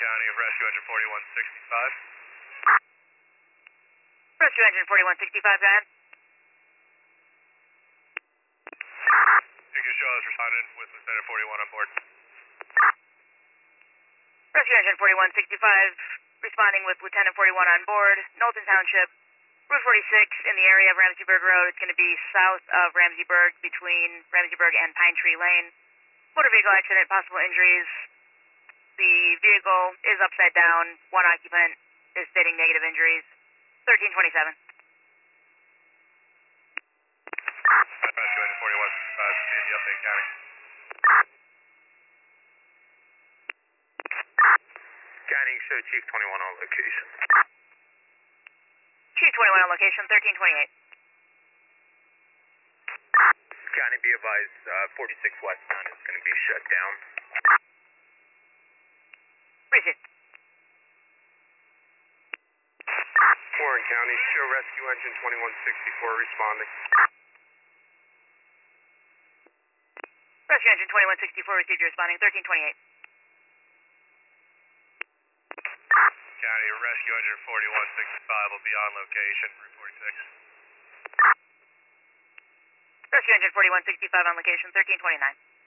County, Rescue Engine 4165. Rescue Engine 4165, go ahead. Deacon Shaw is responding with Lieutenant 41 on board. Rescue Engine 4165, responding with Lieutenant 41 on board, Knowlton Township, Route 46 in the area of Ramseyburg Road. It's going to be south of Ramseyburg, between Ramseyburg and Pine Tree Lane. Motor vehicle accident, possible injuries. The vehicle is upside down. One occupant is stating negative injuries. 1327. Rescue Engine 4165, proceed to update County. County, show Chief 21 on location. Chief 21 on location, 1328. County, be advised, 46 West 9 is going to be shut down. Proceed. Warren County, show Rescue Engine 2164 responding. Rescue Engine 2164 received your responding, 1328. County, Rescue Engine 4165 will be on location, Route 46. Rescue Engine 4165 on location, 1329.